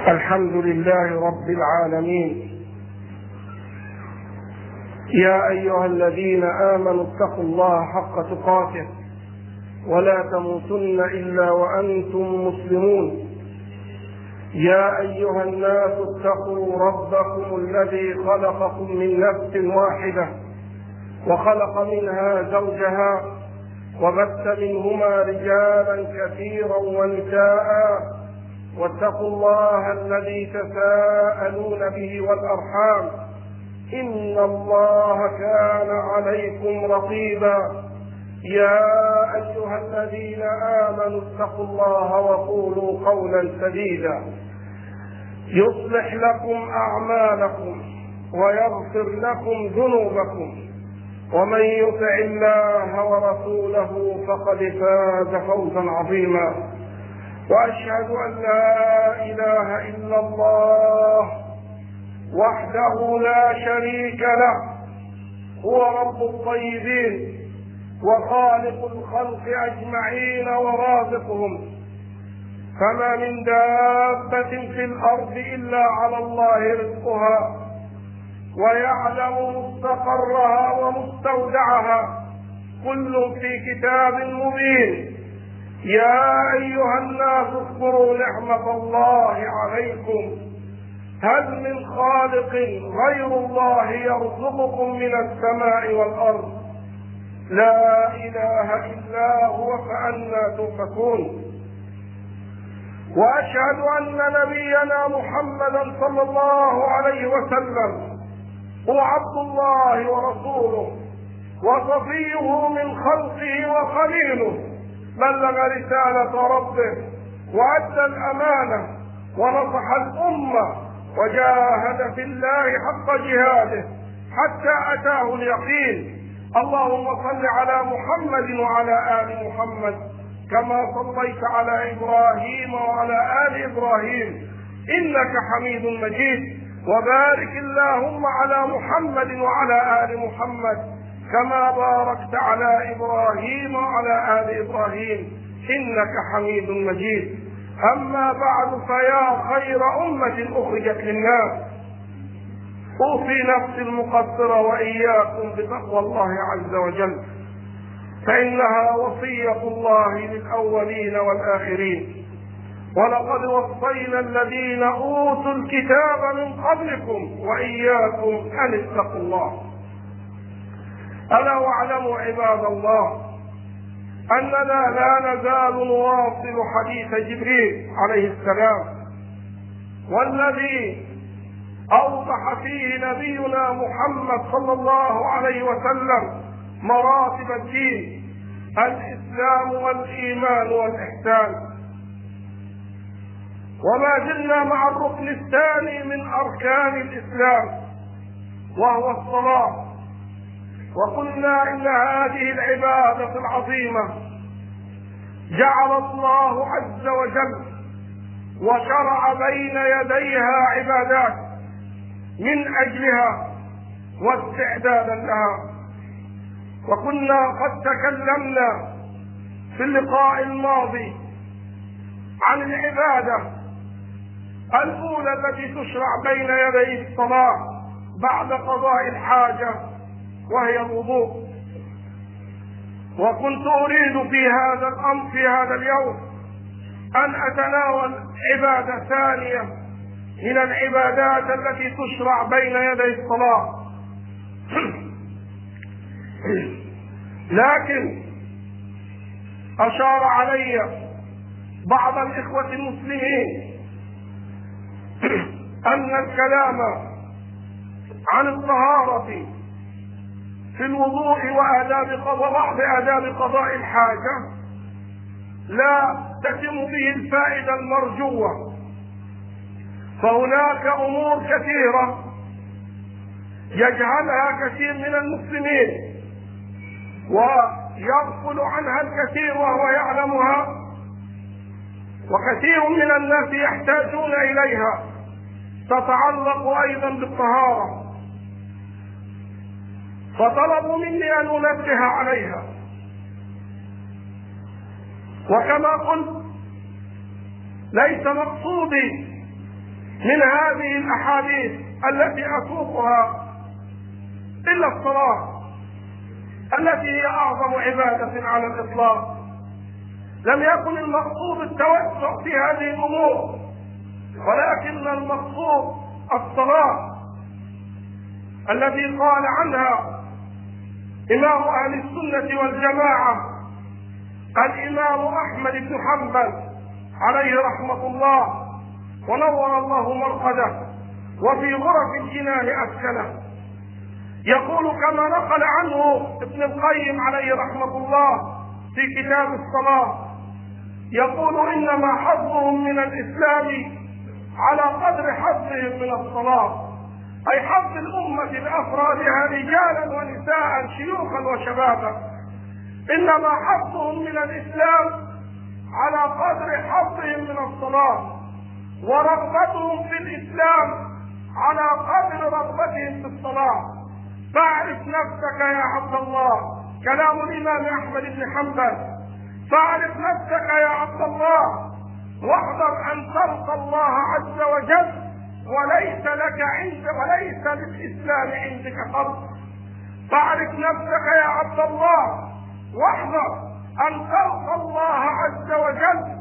الحمد لله رب العالمين. يا أيها الذين آمنوا اتقوا الله حق تقاته ولا تموتن إلا وأنتم مسلمون. يا أيها الناس اتقوا ربكم الذي خلقكم من نفس واحدة وخلق منها زوجها وبث منهما رجالا كثيرا ونساء واتقوا الله الذي تساءلون به والأرحام إن الله كان عليكم رقيبا. يا أيها الذين آمنوا اتقوا الله وقولوا قولا سديدا يصلح لكم أعمالكم ويغفر لكم ذنوبكم ومن يطع الله ورسوله فقد فاز فوزا عظيما. وأشهد أن لا إله إلا الله وحده لا شريك له، هو رب الطيبين وخالق الخلق أجمعين ورازقهم، فما من دابة في الأرض إلا على الله رزقها ويعلم مستقرها ومستودعها، كل في كتاب مبين. يا أيها الناس اذكروا نعمة الله عليكم، هل من خالق غير الله يرزقكم من السماء والأرض؟ لا إله إلا هو فأنى تؤفكون. وأشهد أن نبينا محمدا صلى الله عليه وسلم هو عبد الله ورسوله وصفيه من خلقه وخليله، بلغ رسالة ربه وأدى الأمانة ونصح الأمة وجاهد في الله حق جهاده حتى أتاه اليقين. اللهم صل على محمد وعلى آل محمد كما صليت على إبراهيم وعلى آل إبراهيم إنك حميد مجيد، وبارك اللهم على محمد وعلى آل محمد كما باركت على إبراهيم وعلى آل إبراهيم إنك حميد مجيد. أما بعد، فيا خير أمة أخرجت للناس، أوصي نفسي المقصرة وإياكم بتقوى الله عز وجل، فإنها وصية الله للأولين والآخرين. ولقد وصينا الذين أوتوا الكتاب من قبلكم وإياكم أن اتقوا الله. ألا واعلموا عباد الله أننا لا نزال نواصل حديث جبريل عليه السلام، والذي أوضح فيه نبينا محمد صلى الله عليه وسلم مراتب الدين: الإسلام والإيمان والإحسان. وما زلنا مع الركن الثاني من أركان الإسلام وهو الصلاة، وقلنا إن هذه العبادة العظيمة جعل الله عز وجل وشرع بين يديها عبادات من أجلها واستعدادا لها. وكنا قد تكلمنا في اللقاء الماضي عن العبادة الأولى التي تشرع بين يدي الصلاة بعد قضاء الحاجة، وهي الوضوء. وكنت أريد في هذا الأمر في هذا اليوم أن أتناول عبادة ثانية من العبادات التي تشرع بين يدي الصلاة، لكن أشار علي بعض الإخوة المسلمين أن الكلام عن الطهارة في الوضوء وآداب بعض آداب قضاء الحاجة لا تتم به الفائدة المرجوة، فهناك أمور كثيرة يجهلها كثير من المسلمين ويغفل عنها الكثير وهو يعلمها، وكثير من الناس يحتاجون إليها تتعلق أيضا بالطهارة، فطلبوا مني أن أنبه عليها. وكما قلت ليس مقصودي من هذه الأحاديث التي أسوقها إلا الصلاة التي هي أعظم عبادة على الإطلاق. لم يكن المقصود التوسع في هذه الأمور، ولكن المقصود الصلاة التي قال عنها إمام أهل السنة والجماعة الإمام أحمد بن حنبل عليه رحمة الله ونور الله مرقده وفي غرف الجنان أسكنه، يقول كما نقل عنه ابن القيم عليه رحمة الله في كتاب الصلاة، يقول إنما حظهم من الإسلام على قدر حظهم من الصلاة، أي حظ الأمة بأفرادها رجالا ونساء شيوخا وشبابا، إنما حظهم من الإسلام على قدر حظهم من الصلاة، ورغبتهم في الإسلام على قدر رغبتهم في الصلاة. فاعرف نفسك يا عبد الله، كلام الإمام أحمد بن حنبل، فاعرف نفسك يا عبد الله واحذر أن تلقى الله عز وجل وليس للإسلام عندك قصد. فاعرف نفسك يا عبد الله واحذر أن تلقى الله عز وجل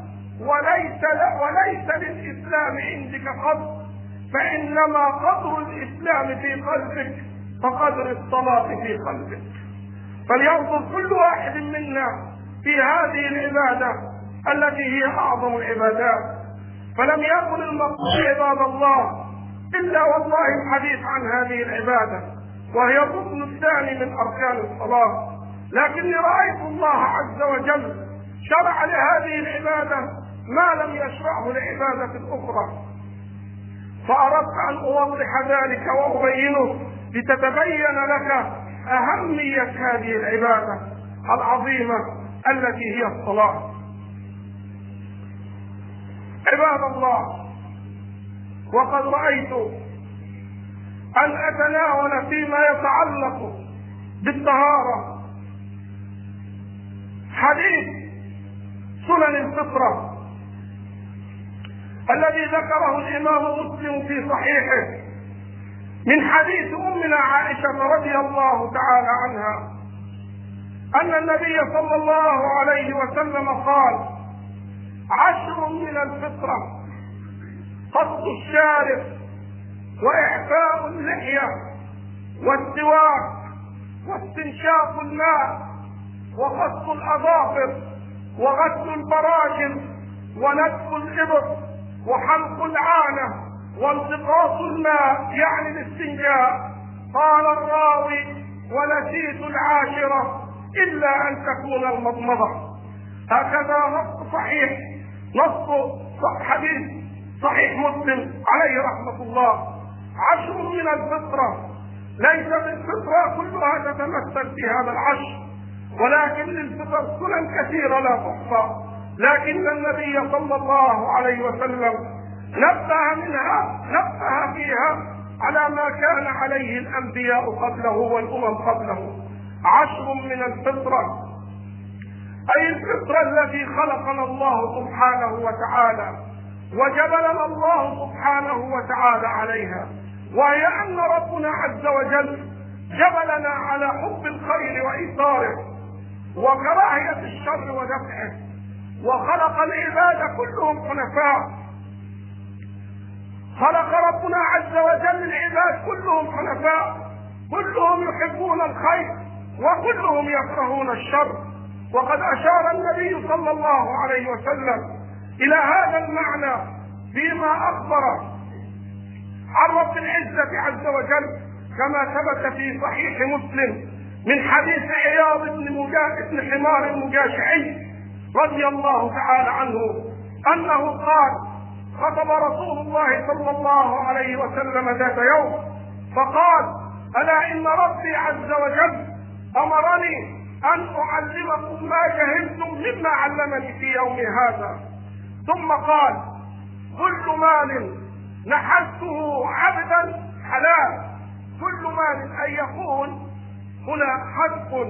وليس للإسلام عندك قصد، فإنما قدر الإسلام في قلبك فقدر الصلاة في قلبك. فلينظر كل واحد منا في هذه العبادة التي هي أعظم العبادات. فلم يكن المقصود عباد الله إلا والله الحديث عن هذه العبادة، وهي الركن الثاني من أركان الصلاة، لكني رأيت الله عز وجل شرع لهذه العبادة ما لم يشرعه لعبادة أخرى، فأردت أن أوضح ذلك وأبينه لتتبين لك أهمية هذه العبادة العظيمة التي هي الصلاة. عباد الله، وقد رأيت أن أتناول فيما يتعلق بالطهارة حديث سنن الفطرة الذي ذكره الإمام مسلم في صحيحه من حديث أمنا عائشة رضي الله تعالى عنها أن النبي صلى الله عليه وسلم قال: 10 من الفطرة: قص الشارب، وإعفاء اللحية، والسواك، واستنشاق الماء، وقص الأظافر، وغسل البراجم، ونتف الإبط، وحلق العانة، وانتقاص الماء يعني الاستنجاء. قال الراوي: ونسيت 10 إلا أن تكون المضمضة. هكذا نص حديث صحيح مسلم عليه رحمة الله. 10 من الفطرة، ليس الفطرة كلها تتمثل في هذا 10، ولكن للفطر سنن كثيرة لا تحصى، لكن النبي صلى الله عليه وسلم نبه فيها على ما كان عليه الأنبياء قبله والأمم قبله. 10 من الفطرة، أي الفطرة التي خلقنا الله سبحانه وتعالى وجبلنا الله سبحانه وتعالى عليها، وهي أن ربنا عز وجل جبلنا على حب الخير وإيثاره وكراهية الشر ودفعه، وخلق العباد كلهم حنفاء. خلق ربنا عز وجل العباد كلهم حنفاء، كلهم يحبون الخير وكلهم يكرهون الشر. وقد أشار النبي صلى الله عليه وسلم إلى هذا المعنى فيما أخبر عن رب العزة عز وجل كما ثبت في صحيح مسلم من حديث عياض بن حمار المجاشعي رضي الله تعالى عنه أنه قال: خطب رسول الله صلى الله عليه وسلم ذات يوم فقال: ألا إن ربي عز وجل أمرني أن أعلمكم ما جهلتم مما علمني في يومي هذا. ثم قال: كل مال نحلته عبدا حلال. كل مال أن يكون هنا حذف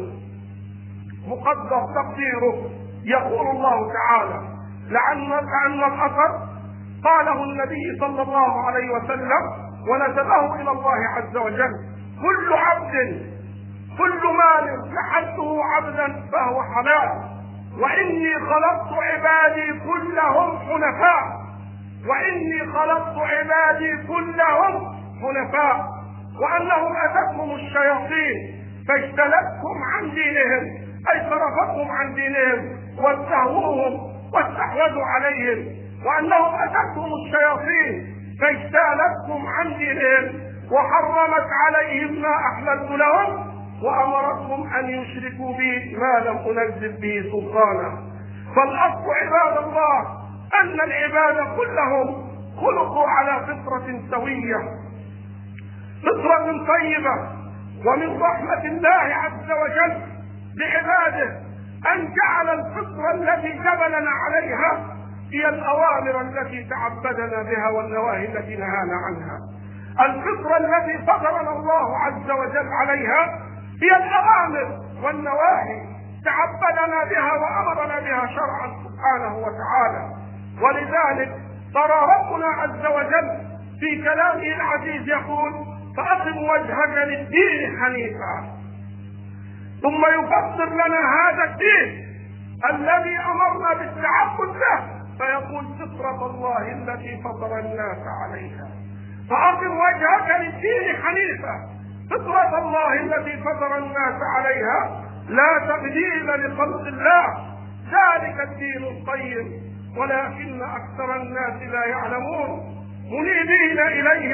مقدر تقديره، يقول الله تعالى: لأن الأثر قاله النبي صلى الله عليه وسلم ونسبه إلى الله عز وجل: كل عبد كل مال جعلته عبدا فهو حلال، وإني خلقت عبادي كلهم حنفاء، وإني خلقت عبادي كلهم حنفاء، وأنهم أتتهم الشياطين فاجتلتهم عن دينهم، أي صرفتهم عن دينهم واستهووهم واستحوذوا عليهم، وأنهم أتتهم الشياطين فاجتالتهم عن دينهم وحرمت عليهم ما أحللت لهم وأمرتهم أن يشركوا بي ما لم أنزل به سلطانا. فالأصل عباد الله أن العباد كلهم خلقوا على فطرة سوية، فطرة طيبة. ومن رحمة الله عز وجل بعباده أن جعل الفطرة التي جبلنا عليها هي الأوامر التي تعبدنا بها والنواهي التي نهانا عنها. الفطرة التي فطرنا الله عز وجل عليها هي الأوامر والنواهي تعبدنا بها وأمرنا بها شرعا سبحانه وتعالى. ولذلك ترى ربنا عز وجل في كلامه العزيز يقول: فأقم وجهك للدين حنيفا، ثم يفسر لنا هذا الدين الذي أمرنا بالتعبد به فيقول: فطرة الله التي فطر الناس عليها. فأقم وجهك للدين حنيفا، فطرة الله التي فطر الناس عليها لا تبديل لخلق الله، ذلك الدين القيم ولكن أكثر الناس لا يعلمون. منيبين إليه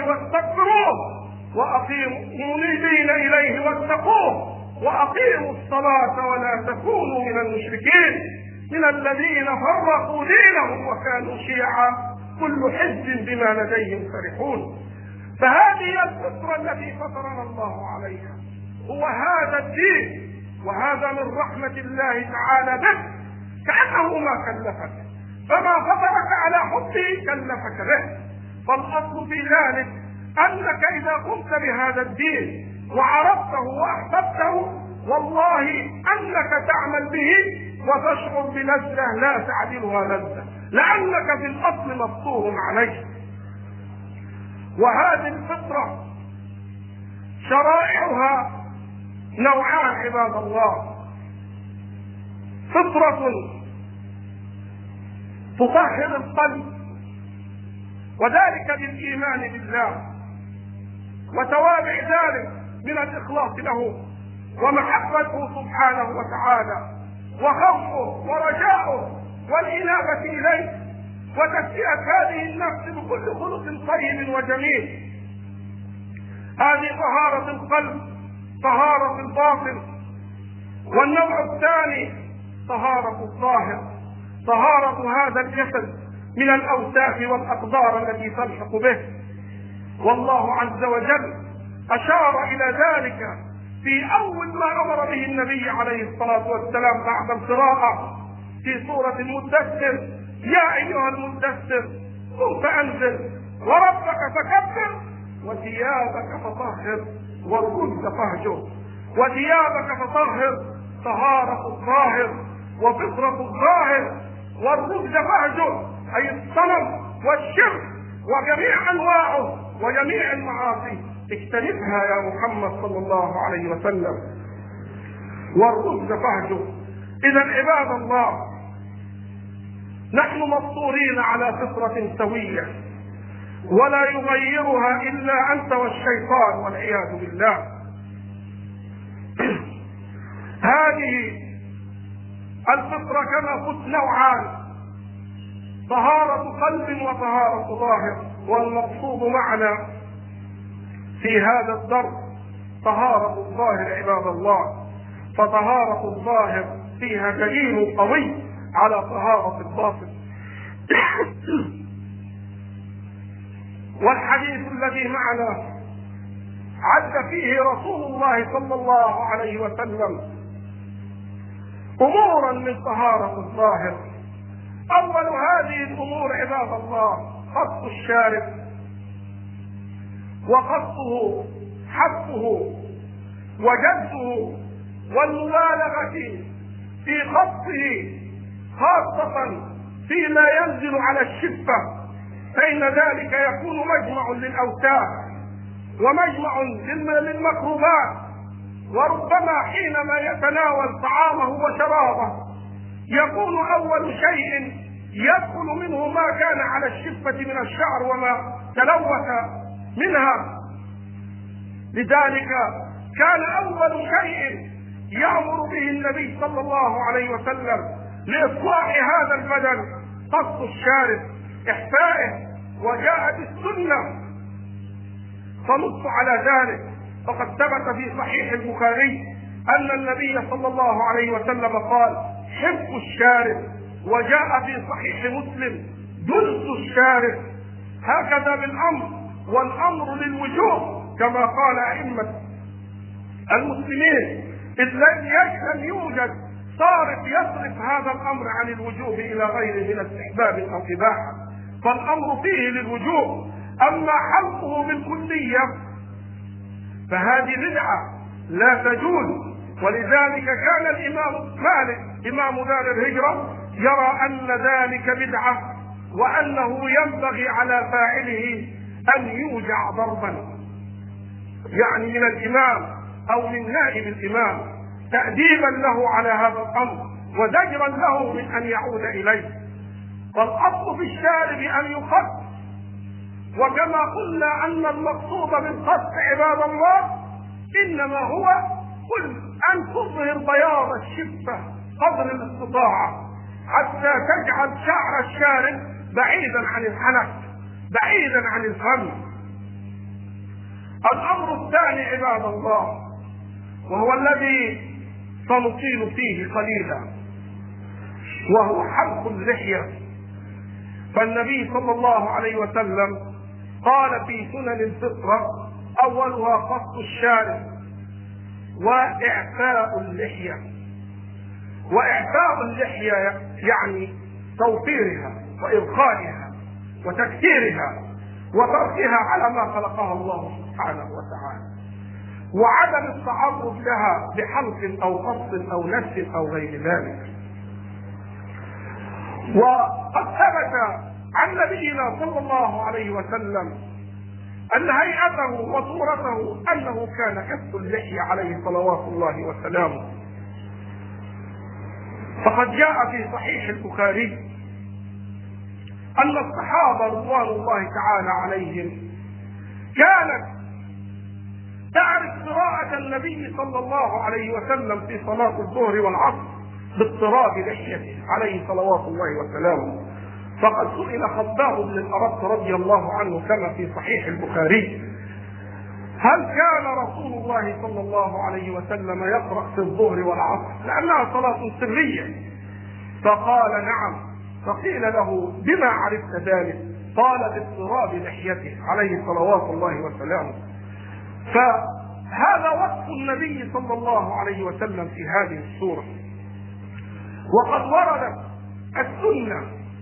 واتقوه وأقيموا الصلاة ولا تكونوا من المشركين من الذين فرقوا دينهم وكانوا شيعا كل حزب بما لديهم فرحون. فهذه الفطرة التي فطرنا الله عليها، هو هذا الدين، وهذا من رحمة الله تعالى بك، كأنه ما كلفك، فما فطرك على حبه كلفك به. فالأصل في ذلك أنك إذا قمت بهذا الدين وعرفته وأحببته والله أنك تعمل به وتشعر بلذة لا تعدلها لذة، لأنك في الأصل مفطور عليه. وهذه الفطرة شرائعها نوعان عباد الله: فطرة تطهر القلب وذلك بالإيمان بالله وتوابع ذلك من الإخلاص له ومحبته سبحانه وتعالى وخوفه ورجاؤه والإنابة إليه وتزكية هذه النفس بكل خلق طيب وجميل. هذه طهارة القلب، طهارة الباطن. والنوع الثاني طهارة الظاهر، طهارة هذا الجسد من الأوساخ والأقدار التي تلحق به. والله عز وجل أشار إلى ذلك في أول ما أمر به النبي عليه الصلاة والسلام بعد القراءة في سورة المدثر: يا أيها المدثر قم فأنذر وربك فكبر وثيابك فطهر والرجز فاهجر. وثيابك فطهر طهارة الظاهر وفطرة الظاهر، والرجز فاهجر أي الصنم والشرك وجميع أنواعه وجميع المعاصي اجتنبها يا محمد صلى الله عليه وسلم. والرجز فاهجر. إذا عباد الله نحن مفطورين على فطرة سوية ولا يغيرها إلا أنت والشيطان والعياذ بالله. هذه الفطرة كما قلت نوعان: طهارة قلب وطهارة ظاهر. والمقصود معنا في هذا الدرس طهارة الظاهر عباد الله، فطهارة الظاهر فيها دليل قوي على طهارة الباطن. والحديث الذي معنا عد فيه رسول الله صلى الله عليه وسلم أمورا من طهارة الظاهر. أول هذه الأمور عباد الله قص الشارب، وقصه حفه وجده والمبالغة في قصه خاصة فيما ينزل على الشفة فإن ذلك يكون مجمع للأوساخ ومجمع للمكروبات، وربما حينما يتناول طعامه وشرابه يكون أول شيء يدخل منه ما كان على الشفة من الشعر وما تلوث منها. لذلك كان أول شيء يأمر به النبي صلى الله عليه وسلم لإصلاح هذا البدن قص الشارب، إحفائه، وجاءت السنة فنص على ذلك. فقد ثبت في صحيح البخاري أن النبي صلى الله عليه وسلم قال: حفظ الشارب. وجاء في صحيح مسلم: دلس الشارب. هكذا بالأمر، والأمر للوجوب كما قال أئمة المسلمين، إذ لم يوجد صارف يصرف هذا الأمر عن الوجوب إلى غيره من استحباب أو إباحة، فالأمر فيه للوجوب. أما حلقه بالكلية فهذه بدعة لا تجوز. ولذلك كان الإمام مالك إمام دار الهجرة يرى أن ذلك بدعة، وأنه ينبغي على فاعله أن يوجع ضربا، يعني من الإمام أو من نائب الإمام، تأديبا له على هذا الأمر وزجرا له من أن يعود إليه. فالأصل في الشارب أن يخف، وكما قلنا أن المقصود بالخف عباد الله إنما هو أن تظهر بياض الشفة قدر الاستطاعة حتى تجعل شعر الشارب بعيدا عن الحنك، بعيدا عن الفم. الأمر الثاني عباد الله، وهو الذي سنطيل فيه قليلا، وهو حلق اللحية. فالنبي صلى الله عليه وسلم قال في سنن الفطرة: أولها قص الشارب وإعفاء اللحية. وإعفاء اللحية يعني توفيرها وإرخائها وتكثيرها وتركها على ما خلقها الله سبحانه وتعالى، وعدم التعرض لها بحلق أو قص أو نسف أو غير ذلك. وقد ثبت عن نبينا صلى الله عليه وسلم أن هيئته وصورته أنه كان كف اللحية عليه صلوات الله وسلامه. فقد جاء في صحيح البخاري أن الصحابة رضوان الله تعالى عليهم كانت تعرف قراءة النبي صلى الله عليه وسلم في صلاة الظهر والعصر باضطراب لحيته عليه صلوات الله وسلامه. فقد سئل خباب بن الأرط رضي الله عنه كما في صحيح البخاري: هل كان رسول الله صلى الله عليه وسلم يقرأ في الظهر والعصر لأنها صلاة سرية؟ فقال: نعم. فقيل له: بما عرفت ذلك؟ قال: باضطراب لحيته عليه صلوات الله وسلامه. فهذا وصف النبي صلى الله عليه وسلم في هذه السورة. وقد وردت السنة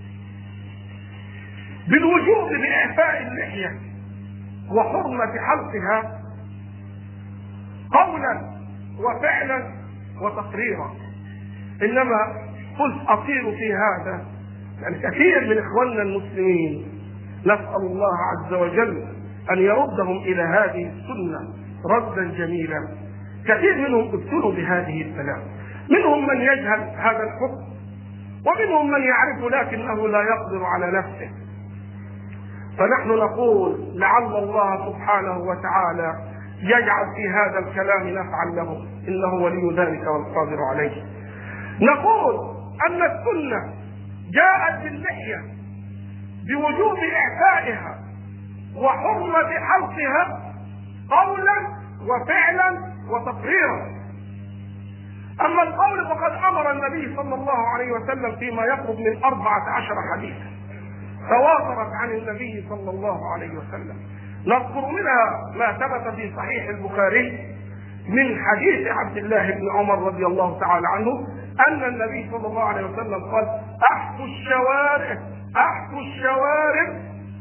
بالوجوب بإعفاء اللحية وحرمة حلقها قولا وفعلا وتقريرا. إنما قلت أطير في هذا لأن كثير من إخواننا المسلمين نسأل الله عز وجل أن يردهم إلى هذه السنة ردا جميلا. كثير منهم ابتلوا بهذه البلاء، منهم من يجهل هذا الحكم، ومنهم من يعرفه لكنه لا يقدر على نفسه. فنحن نقول لعل الله سبحانه وتعالى يجعل في هذا الكلام نفعا له، إنه ولي ذلك والقادر عليه. نقول أن السنة جاءت باللحية بوجوب إعفائها وحرمة حلقها قولا وفعلا وتقريرا. أما القول فقد أمر النبي صلى الله عليه وسلم فيما يقرب من 14 حديثا تواترت عن النبي صلى الله عليه وسلم. نذكر منها ما ثبت في صحيح البخاري من حديث عبد الله بن عمر رضي الله تعالى عنه أن النبي صلى الله عليه وسلم قال: أحفوا الشوارب، أحفوا الشوارب،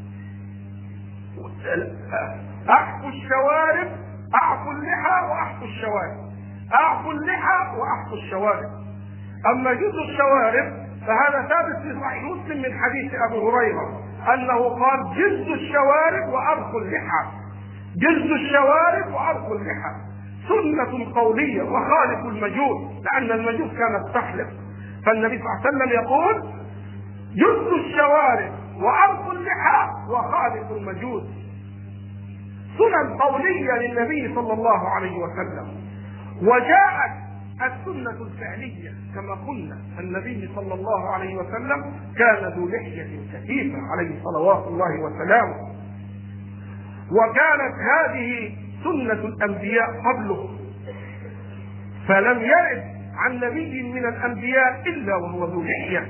أحفوا الشوارب، أعفوا اللحى وأحفوا الشوارب، أعفوا اللحى وأحفوا الشوارب. أما جزء الشوارب فهذا ثابت في صحيح مسلم من حديث أبي هريرة أنه قال جز الشوارب وأرخوا اللحى، جز الشوارب وأرخوا اللحى، سنة قولية وخالف المجوس، لأن المجوس كانت تحلف، فالنبي صلى الله عليه وسلم يقول جز الشوارب وأرخوا اللحى وخالف المجوس، سنن قولية للنبي صلى الله عليه وسلم. وجاءت السنة الفعلية كما قلنا، النبي صلى الله عليه وسلم كان ذو لحية كثيفة عليه صلوات الله وسلامه، وكانت هذه سنة الأنبياء قبله، فلم يرد عن نبي من الأنبياء إلا وهو ذو لحية،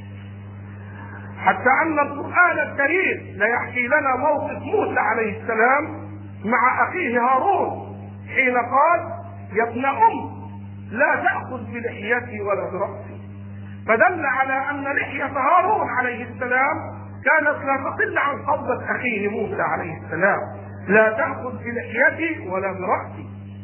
حتى أن القرآن الكريم ليحكي لنا موقف موسى عليه السلام مع أخيه هارون حين قال يا ابن لا تأخذ بلحيتي ولا برأسي، فدل على أن لحية هارون عليه السلام كانت لا تقل عن قبضة أخيه موسى عليه السلام، لا تأخذ بلحيتي ولا برأسي.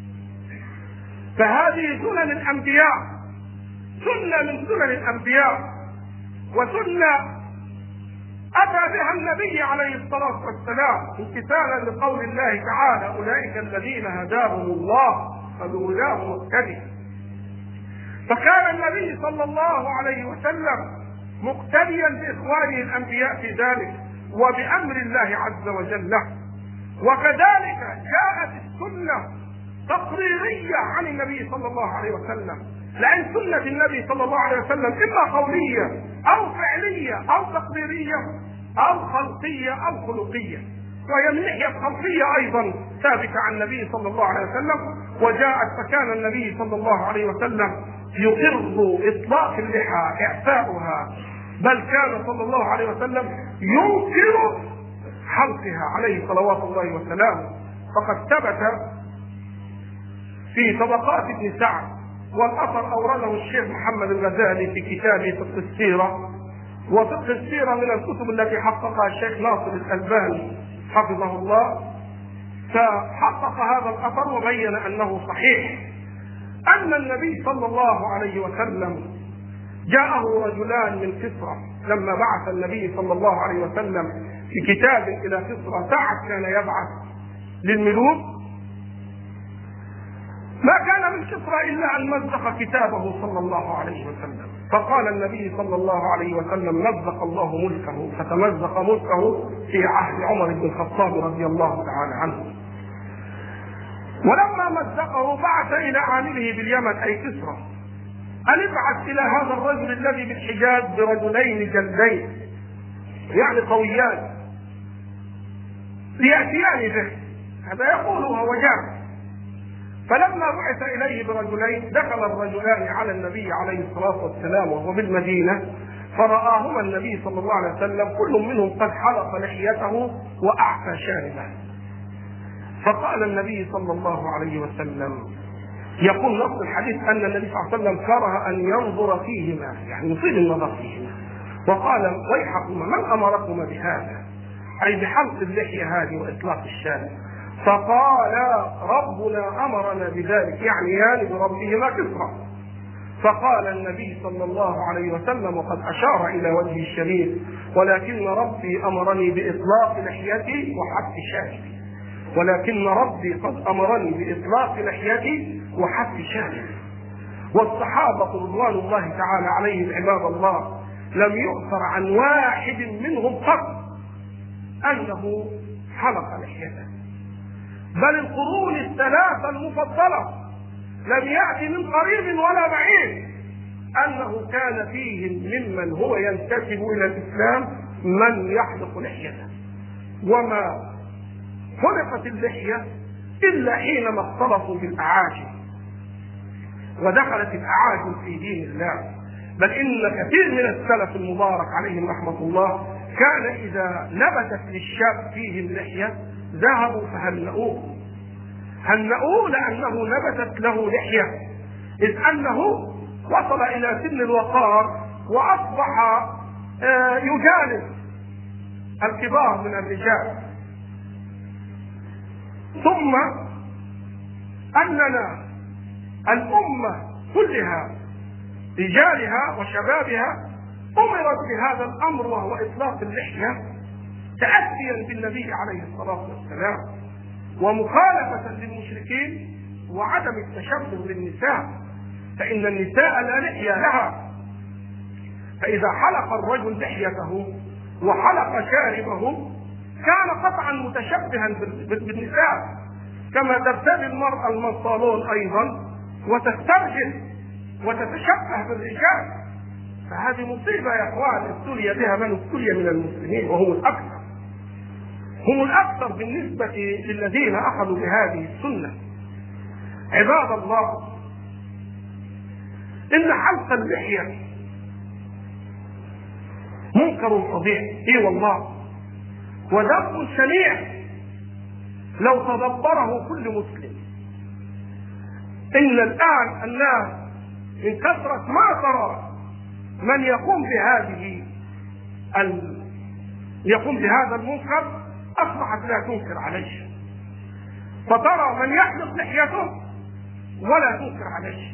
فهذه سنن الأنبياء، سنة من سنن الأنبياء، وسنة أتى بها النبي عليه الصلاة والسلام امتثالا لقول الله تعالى أولئك الذين هداهم الله فبهداه مقتدي. فكان النبي صلى الله عليه وسلم مقتديا بإخوانه الأنبياء في ذلك وبأمر الله عز وجل. وكذلك جاءت السنة تقريرية عن النبي صلى الله عليه وسلم، لأن سنة النبي صلى الله عليه وسلم إما قولية أو فعلية أو تقريرية أو خلقية أو خلقية، وهي من ناحية خلقية أيضا ثابتة عن النبي صلى الله عليه وسلم. وجاءت فكان النبي صلى الله عليه وسلم يقر إطلاق اللحى إعفاؤها، بل كان صلى الله عليه وسلم ينكر حلقها عليه صلوات الله وسلامه. فقد ثبت في طبقات ابن سعد، والأثر أورده الشيخ محمد الغزالي في كتابه فقه السيرة، وفقه السيرة من الكتب التي حققها الشيخ ناصر الألباني حفظه الله، فحقق هذا الأثر وبين أنه صحيح، أن النبي صلى الله عليه وسلم جاءه رجلان من كسرى لما بعث النبي صلى الله عليه وسلم في كتاب إلى كسرى، ساعة كان يبعث للملوك، ما كان من كسرى إلا أن مزق كتابه صلى الله عليه وسلم، فقال النبي صلى الله عليه وسلم مزق الله ملكه، فتمزق ملكه في عهد عمر بن الخطاب رضي الله تعالى عنه. ولما مزقه بعث إلى عامله باليمن أي كسرى أن ابعث إلى هذا الرجل الذي بالحجاز برجلين جلدين يعني قويان ليأتيان به، هذا يقول وهو جاء. فلما بعث إليه برجلين دخل الرجلان على النبي عليه الصلاة والسلام وهو بالمدينة، فرآهما النبي صلى الله عليه وسلم كل منهم قد حلق لحيته وأعفى شاربه، فقال النبي صلى الله عليه وسلم، يقول نص الحديث أن النبي صلى الله عليه وسلم كره أن ينظر فيهما، يعني يطيل النظر فيهما، وقال ويحكما من أمركما بهذا، أي بحلق اللحية هذه وإطلاق الشارب؟ فقال ربنا أمرنا بذلك، يعني بربهما كسرى. فقال النبي صلى الله عليه وسلم وقد أشار إلى وجه الشريف ولكن ربي أمرني بإطلاق لحيتي وحك شاربي، ولكن ربي قد أمرني بإطلاق لحيتي وحك شاربي. والصحابة رضوان الله تعالى عليهم عباد الله لم يؤثر عن واحد منهم قط أنه حلق لحيته، بل القرون الثلاثة المفضلة لم يأتي من قريب ولا بعيد أنه كان فيهم ممن هو ينتسب إلى الإسلام من يحلق لحيته. وما خلقت اللحية إلا حينما اختلطوا بالأعاجم ودخلت الأعاجم في دين الله، بل إن كثير من السلف المبارك عليهم رحمة الله كان إذا نبتت للشاب فيهم لحية ذهبوا فهنأوه، هنأوه لأنه نبتت له لحية، إذ أنه وصل إلى سن الوقار وأصبح يجالس الكبار من الرجال. ثم أننا الأمة كلها رجالها وشبابها أمرت بهذا الأمر وهو إطلاق اللحية، تأسيا بالنبي عليه الصلاة والسلام ومخالفة للمشركين وعدم التشبه بالنساء، فإن النساء لا لحية لها، فإذا حلق الرجل لحيته وحلق شاربه كان قطعا متشبها بالنساء، كما ترتدي المرأة البنطلون أيضا وتسترجل وتتشبه بالرجال. فهذه مصيبة يا إخوان ابتلي بها من ابتلي من المسلمين، وهم الأكثر، هم الأكثر بالنسبة للذين أخذوا بهذه السنة. عباد الله، إن حلق اللحية منكر فظيع، إيه والله، وذنب شنيع لو تدبره كل مسلم. إن الآن الناس من كثرة ما ترى من يقوم بهذا المنكر أصبحت لا تنكر عليه، فترى من يحلق لحيته ولا تنكر عليه،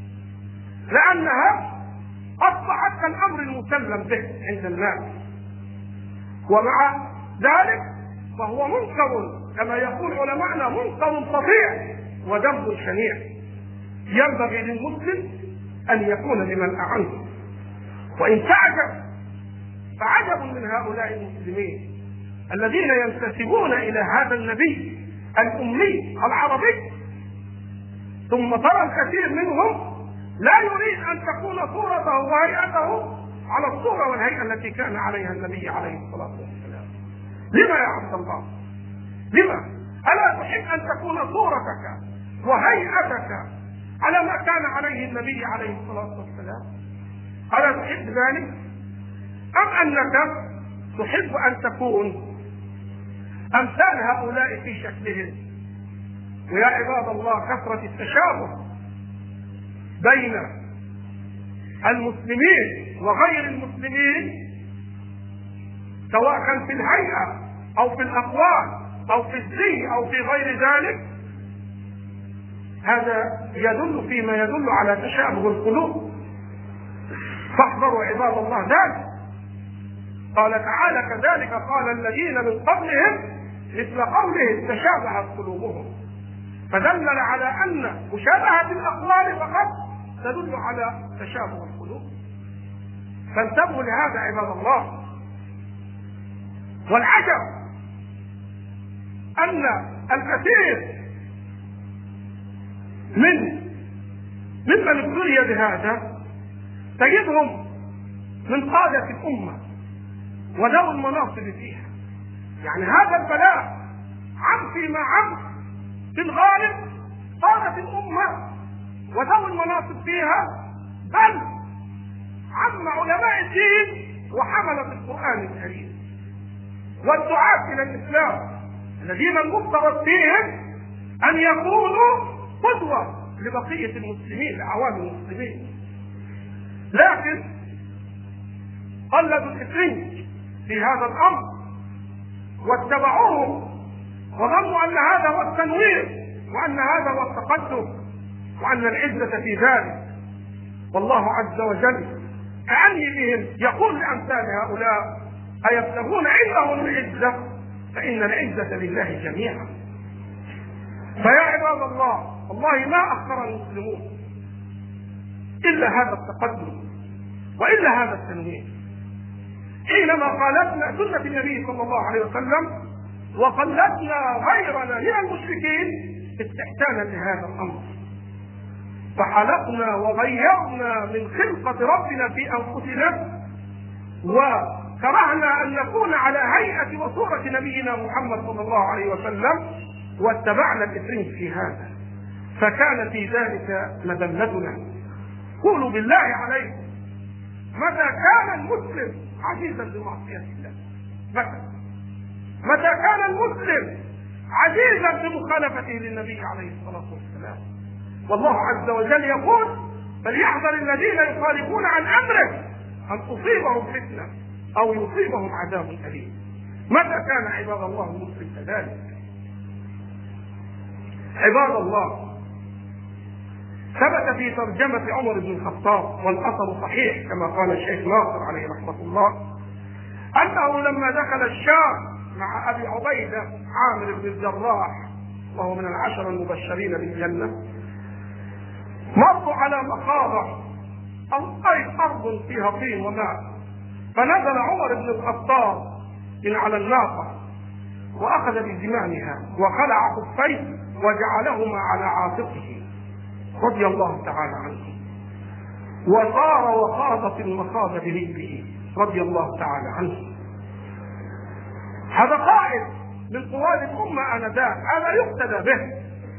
لأنها أصبحت كالأمر المسلم به عند الناس. ومع ذلك فهو منكر كما يقول علماءنا، منكر فظيع وذنب شنيع، ينبغي للمسلم أن يكون لمن أعنه. وإن تعجب فعجب من هؤلاء المسلمين الذين ينتسبون إلى هذا النبي الأمي العربي، ثم ترى الكثير منهم لا يريد أن تكون صورته وهيئته على الصورة والهيئة التي كان عليها النبي عليه الصلاة والسلام. لما يا عبد الله؟ لما؟ ألا تحب أن تكون صورتك وهيئتك على ما كان عليه النبي عليه الصلاة والسلام؟ ألا تحب ذلك؟ أم أنك تحب أن تكون أمثال هؤلاء في شكلهم؟ ويا عباد الله، كثرة التشابه بين المسلمين وغير المسلمين سواء كان في الهيئة أو في الأقوال أو في الزي أو في غير ذلك، هذا يدل فيما يدل على تشابه القلوب. فاحذروا عباد الله ذلك. قال تعالى: كذلك قال الذين من قبلهم مثل قولهم تشابهت قلوبهم، فدلل على أن مشابهة الأقوال فقط تدل على تشابه القلوب. فانتبهوا لهذا عباد الله. والعجب أن الكثير ممن ابتلي بهذا تجدهم من قادة الأمة وذوي المناصب فيها. يعني هذا البلاء عم فيما عم في الغالب قادة الأمة وذوي المناصب فيها، بل عم علماء الدين وحملة القرآن الكريم والدعاة إلى الإسلام الذين المفترض فيهم أن يكونوا قدوة لبقية المسلمين، لعوام المسلمين، لكن قلدوا الإفرنج في هذا الأمر واتبعوهم وظنوا أن هذا هو التنوير وأن هذا هو التقدم وأن العزة في ذلك. والله عز وجل كأني بهم يقول لأمثال هؤلاء: أيبتغون عندهم العزة فإن العزة لله جميعا. فيا عباد الله، والله ما أخر المسلمون إلا هذا التقدم وإلا هذا التنوير، حينما خالفنا سنة النبي صلى الله عليه وسلم وقلدنا غيرنا من المشركين استحسانا لهذا الأمر، فحلقنا وغيرنا من خلقة ربنا في أنفسنا وكرهنا أن نكون على هيئة وصورة نبينا محمد صلى الله عليه وسلم واتبعنا الإفرنج في هذا، فكان في ذلك مذلتنا. قولوا بالله عليكم، متى كان المسلم عزيزا بمعصية الله؟ متى كان المسلم عزيزا بمخالفته للنبي عليه الصلاة والسلام؟ والله عز وجل يقول: فليحذر الذين يخالفون عن أمره أن تصيبهم فتنة أو يصيبهم عذاب أليم. متى كان عباد الله المسلم كذلك؟ عباد الله، ثبت في ترجمة عمر بن الخطاب والأثر صحيح كما قال الشيخ ناصر عليه رحمة الله أنه لما دخل الشام مع أبي عبيدة عامر بن الجراح وهو من العشر المبشرين بالجنة، مروا على مخاضة أي أرض فيها طين وماء، فنزل عمر بن الخطاب من على الناقة وأخذ بزمامها وخلع خفيه وجعلهما على عاتقه رضي الله تعالى عنه، وصار وخاض في المخاض برجله رضي الله تعالى عنه. هذا قائد من قواد الأمة آنذاك، هذا يقتدى به.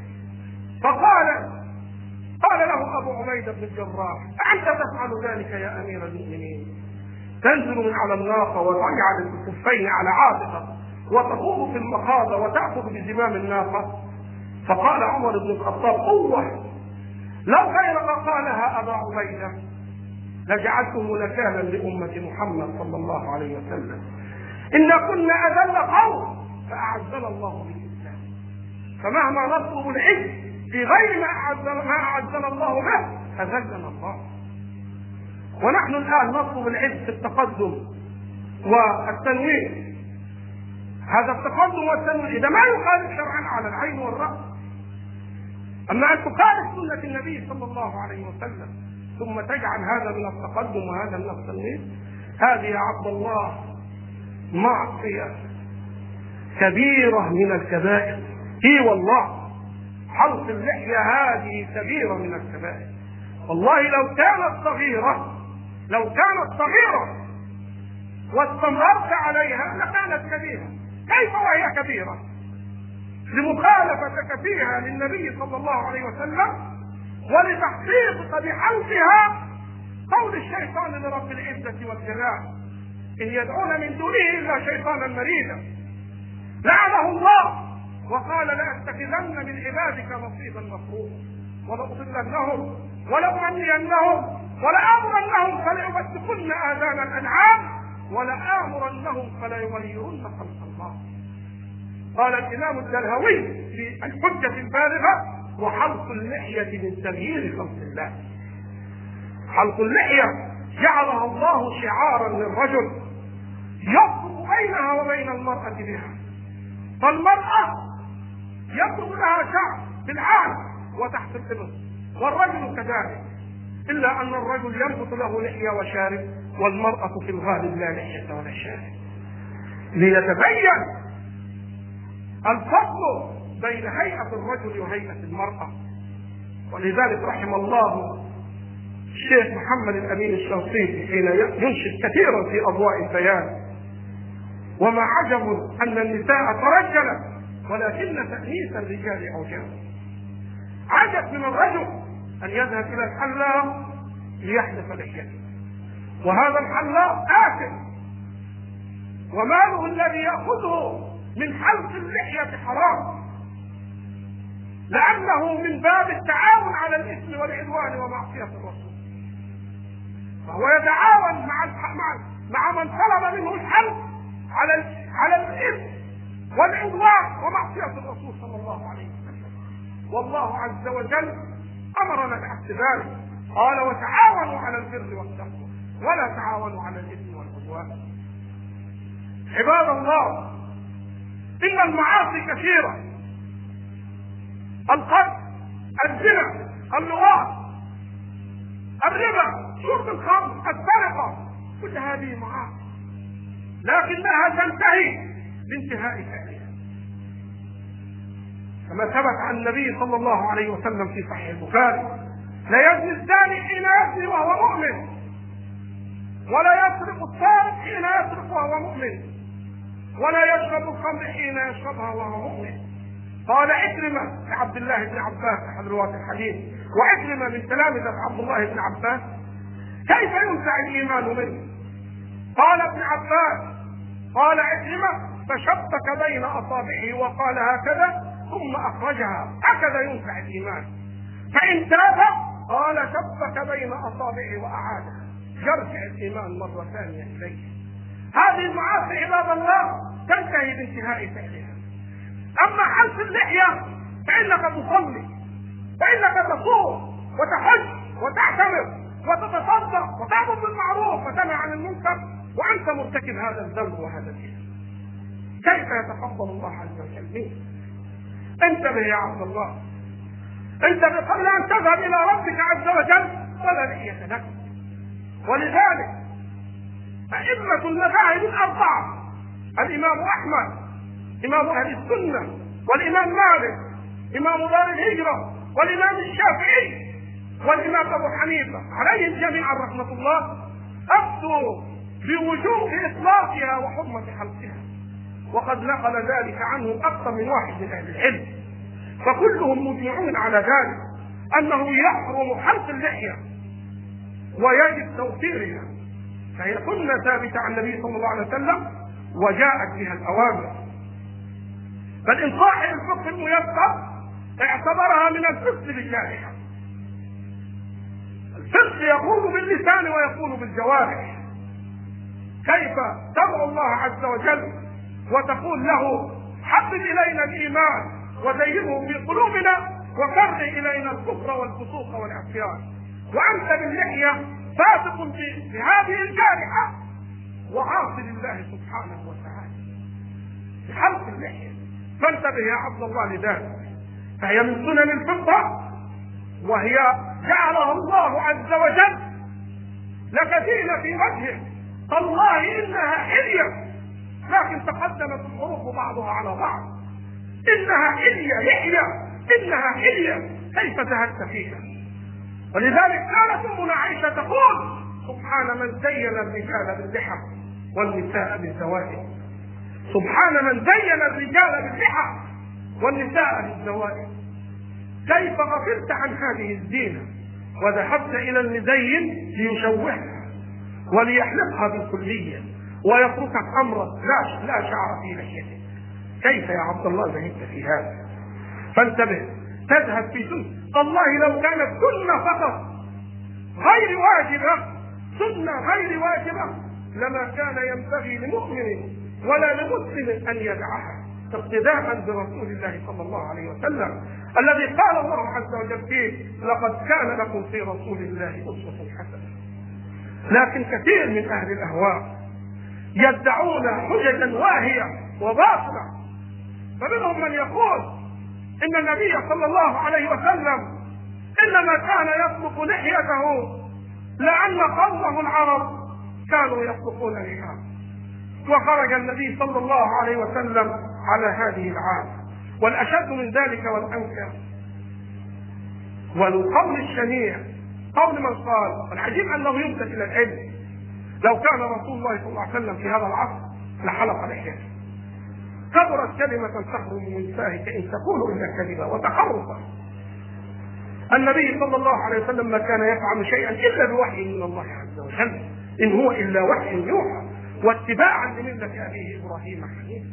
قال له أبو عبيدة بن الجراح: أنت تفعل ذلك يا أمير المؤمنين؟ تنزل من على الناقة وتجعل الكفين على عاتقك وتخوض في المخاض وتأخذ بزمام الناقة؟ فقال عمر بن الخطاب: قوة، لو غيرك قالها أبا عبيدة لجعلته نكالا لأمة محمد صلى الله عليه وسلم. إن كنا أذل قوم فأعزنا الله بالإسلام، فمهما نطلب العز في غير ما أعزنا الله به أذلنا الله. ونحن الآن نطلب العز في التقدم والتنوير. هذا التقدم والتنوير إذا ما يخالف شرعا على العين والرأس، أما أن تخالف سنة النبي صلى الله عليه وسلم ثم تجعل هذا من التقدم وهذا من التنوير، هذه يا عبد الله معصية كبيرة من الكبائر. والله حلق اللحية هذه كبيرة من الكبائر. والله لو كانت صغيرة واستمررت عليها لكانت كبيرة. كيف وهي كبيرة؟ لمخالفتك فيها للنبي صلى الله عليه وسلم ولتحقيقك بحلقها قول الشيطان لرب العزة والجلال: إن يدعون من دونه إلا شيطانا مريدا لعنه الله وقال: لأتخذن من عبادك نصيبا مفروضا ولأضلنهم ولأمنينهم ولآمرنهم فليبتكن آذان الأنعام ولآمرنهم فليغيرن خلق الله. قال الإمام الدلهوي في الحجة البالغة: وحلق اللحية من تغيير خلق الله. حلق اللحية جعلها الله شعارا للرجل يفرق بينها وبين المرأة بها، فالمرأة يفرق لها شعر بالعانة وتحت الإبط والرجل كذلك، إلا أن الرجل ينبت له لحية وشارب والمرأة في الغالب لا لحية ولا شارب، ليتبين الفضل بين هيئة الرجل وهيئة المرأة. ولذلك رحم الله الشيخ محمد الأمين الشنقيطي حين ينشد كثيرا في أضواء البيان: وما عجب أن النساء ترجلت ولكن تأنيس الرجال عجاب. عجب من الرجل أن يذهب إلى الحلاق ليحلق لحيته، وهذا الحلاق آثم وماله الذي يأخذه من حلق اللحية حرام، لأنه من باب التعاون على الإثم والعدوان ومعصية الرسول، فهو يتعاون مع من طلب منه الحلق على الإثم والعدوان ومعصية الرسول صلى الله عليه وسلم. والله عز وجل أمرنا بعكس ذلك، قال: وتعاونوا على البر والتقوى ولا تعاونوا على الإثم والعدوان. عباد الله، إن المعاصي كثيرة: القتل، الزنا، اللواط، الربا، شرب الخمر، السرقة، كل هذه معاصي، لكنها تنتهي بانتهاء فعلها، كما ثبت عن النبي صلى الله عليه وسلم في صحيح البخاري: لا يزني الزاني حين يزني وهو مؤمن، ولا يسرق السارق حين يسرق وهو مؤمن، ولا يشرب الخمر حين يشربها وهو مؤمن. قال عكرمة لعبد الله بن عباس أحد رواة الحديث، وعكرمة من تلامذة عبد الله بن عباس: كيف ينزع الإيمان منه؟ قال ابن عباس، قال عكرمة: فشبك بين أصابعه وقال هكذا ثم أخرجها، هكذا ينزع الإيمان. فإن تاب قال شبك بين أصابعه وأعادها، يرجع الإيمان مرة ثانية إليه. هذه المعاصي عباد الله تنتهي بانتهاء فعلها. أما حلق اللحية فإنك تصلي وإنك تصوم وتحج وتعتمر وتتصدق وتأمر بالمعروف وتنهى عن المنكر وأنت مرتكب هذا الذنب وهذا الإثم. كيف يتقبل الله عز وجل منه؟ انتبه يا عبد الله، انتبه قبل ان تذهب الى ربك عز وجل ولا لحية لك. ولذلك أئمة المذاهب الأربعة، الإمام أحمد إمام أهل السنة، والإمام مالك إمام دار الهجرة، والإمام الشافعي، والإمام أبو حنيفة عليهم جميعا رحمة الله، أفتوا بوجوب إطلاقها وحرمة حلقها، وقد نقل ذلك عنهم أكثر من واحد من أهل العلم، فكلهم مجمعون على ذلك أنه يحرم حلق اللحية ويجب توفيرها، فهي سنة ثابتة عن النبي صلى الله عليه وسلم وجاءت بها الأوامر. بل إن صاحب الفقه الميسر اعتبرها من الفقه بالجارحة. الفقه يقول باللسان ويقول بالجوارح. كيف تدعو الله عز وجل وتقول له حبب إلينا الإيمان وزينه في قلوبنا وكره إلينا الكفر والفسوق والعصيان، وأنت باللحية فاسق بهذه الجارحة وعاصي لله سبحانه وتعالى بحلق اللحية. فانتبه يا عبد الله لذلك، فهي من سنن الفطرة، وهي جعلها الله عز وجل لك زينة في وجهه. الله إنها حلية، لكن تقدمت الحروف بعضها على بعض. إنها حلية لحية، إنها حلية، كيف زهدت فيها؟ ولذلك كانت أمنا عائشة تقول سبحان من زين الرجال باللحى والنساء بالزوائد. سبحان من زين الرجال باللحى والنساء بالزوائد. كيف غفلت عن هذه الزينة وذهبت إلى المزين ليشوهها وليحلقها بالكلية ويتركك أمرا لا شعر في لحيته؟ كيف يا عبد الله ذهبت في هذا؟ فانتبه، تذهب في سنة. والله لو كانت سنة فقط غير واجبة، سنة غير واجبة، لما كان ينبغي لمؤمن ولا لمسلم أن يدعها اقتداء برسول الله صلى الله عليه وسلم الذي قال الله عز وجل فيه لقد كان لكم في رسول الله أسوة حسنة. لكن كثير من أهل الأهواء يدعون حججا واهية وباطلة، فمنهم من يقول إن النبي صلى الله عليه وسلم إنما كان يطلق لحيته لأن قومه العرب كانوا يطلقون لحيته، وخرج النبي صلى الله عليه وسلم على هذه العادة. والأشد من ذلك والأنكر والقول الشنيع قول من قال، والعجيب أنه ينسب إلى العلم، لو كان رسول الله صلى الله عليه وسلم في هذا العصر لحلق لحيته. كبرت كلمة تخرج من فاهك إن تقول إلا كذبا وتحرفا. النبي صلى الله عليه وسلم ما كان يفعل شيئا إلا بوحي من الله عز وجل، إن هو إلا وحي يوحى واتباعا لملة أبيه إبراهيم حنيفا.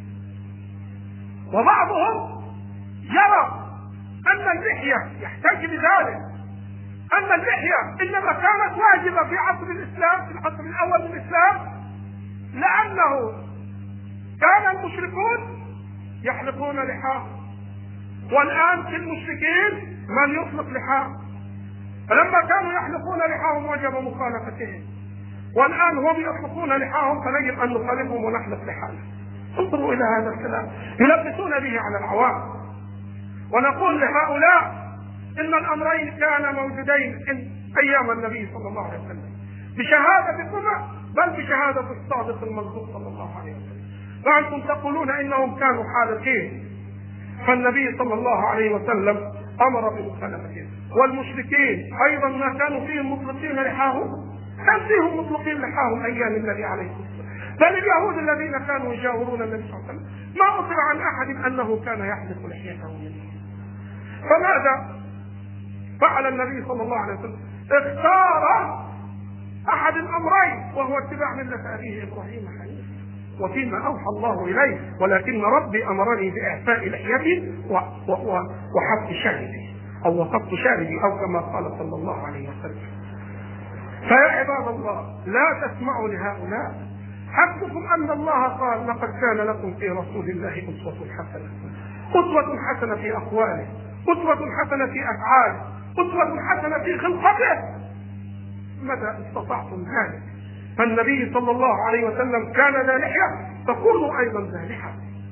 وبعضهم يرى أن اللحية يحتاج لذلك، أن اللحية إنما كانت واجبة في عصر الإسلام، في العصر الأول من الإسلام، لأنه كان المشركون يحلقون لحاهم، والآن في المشركين من يطلق لحاهم، فلما كانوا يحلقون لحاهم وجب مخالفتهم، والآن هم يطلقون لحاهم فنجب أن نخالفهم ونحلق لحانا. انظروا إلى هذا الكلام يلبسون به على العوام. ونقول لهؤلاء إن الأمرين كانا موجودين أيام النبي صلى الله عليه وسلم بشهادتكما، بل بشهادة الصادق المصدوق صلى الله عليه وسلم. فأنتم تقولون إنهم كانوا حالقين، فالنبي صلى الله عليه وسلم أمر بمخالفتهم. والمشركين أيضا ما كانوا فيهم مطلقين لحاهم، كان فيهم مطلقين لحاهم أيام النبي عليه الصلاة والسلام. بل اليهود الذين كانوا يجاورون النبي صلى الله عليه وسلم ما أطلع عن أحد أنه كان يحلق لحيته منه. فماذا فعل النبي صلى الله عليه وسلم؟ اختار أحد الأمرين وهو اتباع ملة أبيه إبراهيم حنيفا، وفيما أوحى الله إليه ولكن ربي أمرني بإعفاء لحيتي وحفظ شاربي أو وقفت شاربي أو كما قال صلى الله عليه وسلم. فيا عباد الله لا تسمعوا لهؤلاء، حسبكم أن الله قال لقد كان لكم في رسول الله أسوة حسنة. أسوة حسنة في أقواله، أسوة حسنة في أفعاله، أسوة حسنة في خلقته. متى استطعتم ذلك؟ فالنبي صلى الله عليه وسلم كان ذا لحية، فكونوا أيضا ذا لحية.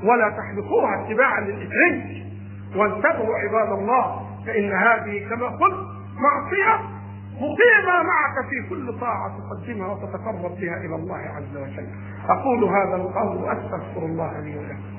ولا تحلقوها اتباعا للإثرين. وانتبهوا عباد الله، فإن هذه كما قلت معصية مقيمة معك في كل طاعة تقدمها وتتقرب بها إلى الله عز وجل. أقول هذا القول وأستغفر الله لي ولكم.